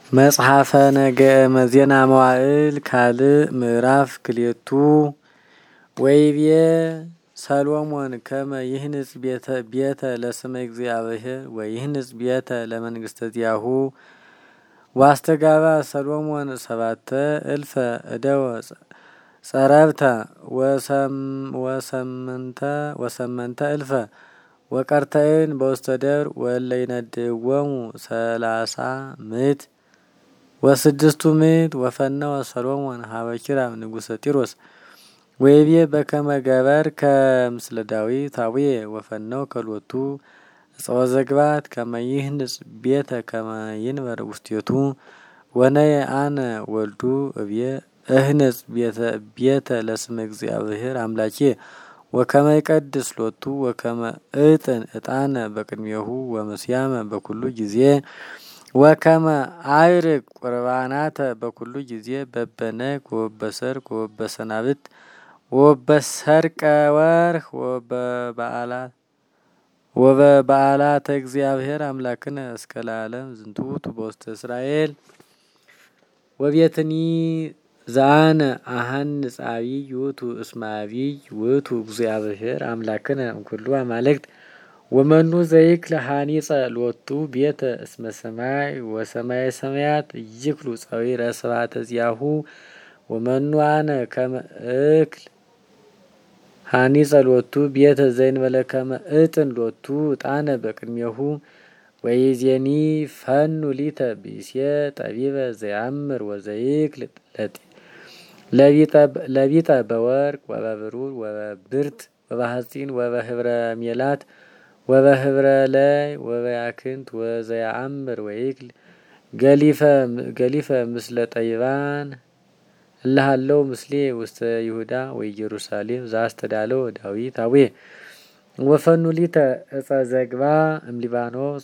መጽሐፈ ነገ ዜና መዋዕል ካልዕ ምዕራፍ ክልኤቱ ወይቤ ሰሎሞን ከመ ይህንጽ ቤተ ለስመ እግዚአብሔር ወይህንጽ ቤተ ለመንግስተ ዚአሁ ዋስተጋባ ሰሎሞን 7,000 እደወ ጸረብተ ወሰመንተ እልፈ ወቀርተይን በውስተ ደብር ወእለ ይነድእዎሙ 30 ምዕት ወስድስቱ ምዕት ወፈነወ ሰሎሞን ሀበ ኪራም ንጉሰ ጢሮስ ወይቤ በከመ ገበርከ ምስለ ዳዊት አቡየ ወፈነው ከሎቱ እፀወ ዘግባት ከመ ይህንጽ ቤተ ከመ ይንበር ውስቴቱ ወነየ አነ ወልዱ እብየ እህንጽ ቤተ ለስመ እግዚአብሔር አምላኬ ወከመ ይቀድስ ሎቱ ወከመ እጥን እጣነ በቅድሜሁ ወመስያመ በኩሉ ጊዜ ወከመ አይርግ ቁርባናተ በኩሉ ጊዜ በበነግ ወበሰርክ ወበሰናብት ወበሰርቀ ወርህ ወበበዓላተ እግዚአብሔር አምላክነ እስከ ለዓለም ዝንቱ ውእቱ በውስተ እስራኤል ወቤትኒ ዘአነ አሐንጽ አቢይ ውእቱ እስመ አቢይ ውእቱ እግዚአብሔር አምላክነ እምኩሉ አማልክት ወመኑ ዘይክል ሐኒጸ ሎቱ ቤተ እስመ ሰማይ ወሰማይ ሰማያት ይክሉ ጸዊረ ስብሐተ ዚአሁ ወመኑ አነ ከመ እክል ሐኒጸ ሎቱ ቤተ ዘእንበለ ከመ እጥን ሎቱ ዕጣነ በቅድሜሁ ወይዜኒ ፈኑ ሊተ ብእሴ ጠቢበ ዘያምር ወዘይክል ለቢጠ በወርቅ ወበብሩር ወበብርት ወበሐፂን ወበህብረ ሜላት ወበህብረ ላይ ወበያክንት ወዘያአምር ወይክል ገሊፈ ምስለ ጠይባን እልሃለው ምስሌ ውስተ ይሁዳ ወኢየሩሳሌም ዘአስተዳለው ዳዊት አቡየ ወፈኑ ሊተ እፀ ዘግባ እምሊባኖስ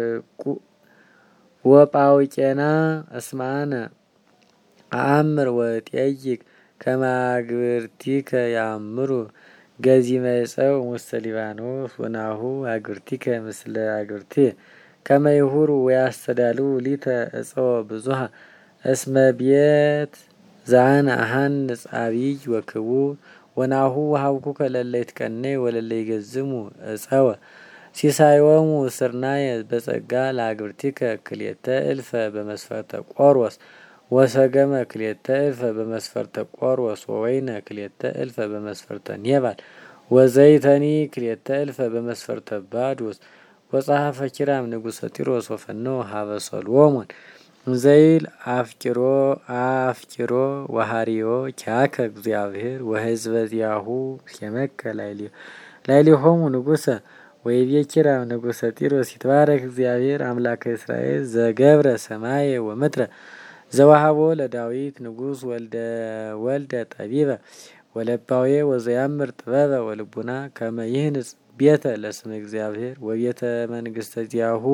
ወጳውቄና እስማነ አአምር ወጤይቅ ከመ አግብርቲከ ያአምሩ ገዚመ ዕፀው ውስተ ሊባኖስ ወናሁ አግብርቲከ ምስለ አግብርቴ ከመ ይሁሩ ወያስተዳልው ሊተ ዕፀወ ብዙኃ እስመ ቤት ዘአነ አሐንጽ አቢይ ወክቡር ወናሁ ወሀብኩከ ለእለ ይትቀነዩ ወለእለ ይገዝሙ ዕፀወ ሲሳዮሙ ስርናየ በጸጋ ለአግብርቲከ 2,000 በመስፈርተ ቆሮስ ወሰገመ 2,000 በመስፈርተ ቆሮስ ወወይነ 2,000 በመስፈርተ ኔባል ወዘይተኒ 2,000 በመስፈርተ ባዶስ ወጸሐፈ ኪራም ንጉሰ ጢሮስ ወፈነወ ሀበ ሰሎሞን ዘይል አፍቂሮ ወሃሪዮ ኪያከ እግዚአብሔር ወሕዝበ ዚአሁ ሴመከ ላዕሌሆሙ ንጉሰ ወይቤ ኪራም ንጉሰ ጢሮስ ይትባረክ እግዚአብሔር አምላከ እስራኤል ዘገብረ ሰማየ ወምድረ ዘወሃቦ ለዳዊት ንጉስ ወልደ ጠቢበ ወለባዌ ወዘያምር ጥበበ ወልቡና ከመ ይህንጽ ቤተ ለስመ እግዚአብሔር ወቤተ መንግስተ ዚአሁ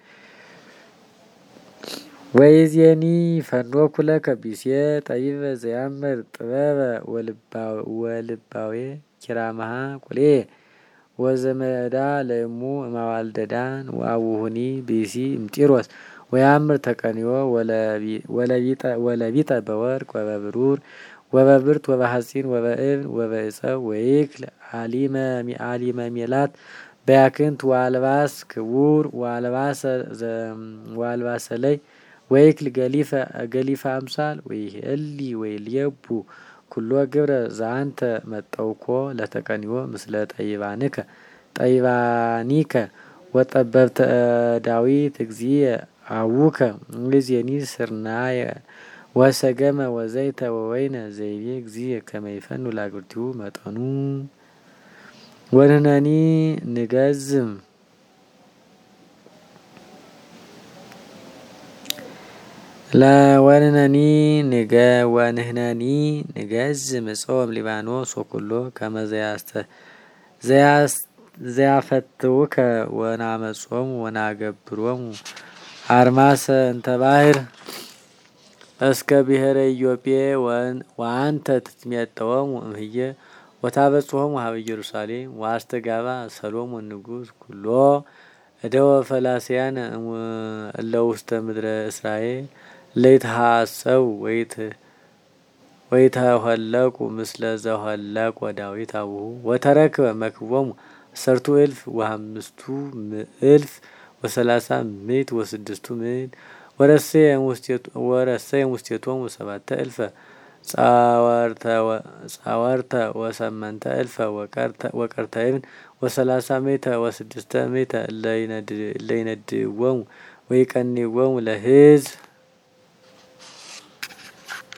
ወይዜኒ ፈኖኩ ለከ ብእሴ ጠቢበ ዘያምር ጥበበ ወልባዌ ኪራመሃ ቁልኤ ወዘመዳ ለእሙ እማዋልደ ዳን ወአቡሁኒ ብእሲ እምጢሮስ ወያምር ተቀንዮ ወለቢጠ በወርቅ ወበብሩር ወበብርት ወበሐፂን ወበእብን ወበዕፀው ወይክል አሊመ ሜላት በያክንት ወአልባስ ክቡር ወአልባሰ ላይ ወይክል ገሊፈ አምሳል ወይህሊ ወይልየቡ ኩሎ ግብረ ዘአንተ መጠውኮ ለተቀንዮ ምስለ ጠይባኒከ ወጠበብተ ዳዊት እግዚእ አቡከ እምይእዜኒ ስርናየ ወሰገመ ወዘይተ ወወይነ ዘይቤ እግዚእ ከመ ይፈኑ ለአግብርቲሁ መጠኑ ወንህነኒ ንገዝም ዕፀወም ሊባኖስ ወኩሎ ከመ ዘያፈትውከ ወናመጾሙ ወናገብሮሙ አርማሰ እንተ ባሕር እስከ ብሔረ ኢዮጴ ወአንተ ትትሜጠዎሙ እምህየ ወታበጽሖሙ ሀበ ኢየሩሳሌም ወአስተጋባ ሰሎሞን ንጉስ ኩሎ እደወ ፈላስያነ እለ ውስተ ምድረ እስራኤል ለይትሐሰው ወይተኸለቁ ምስለ ዘኸለቆ ዳዊት አቡሁ ወተረክበ መክቦሙ 10,000 ወ5 እልፍ ወ30 ምዕት ወ6 ምዕት ወረሰየ ሙስቴቶሙ 7 እልፈ ጻወርተ ወ8 እልፈ ወቀርተ ይብን ወ30 ምዕተ ወ6 ምዕተ እለ ይነድዎሙ ወይቀንይዎሙ ለሕዝብ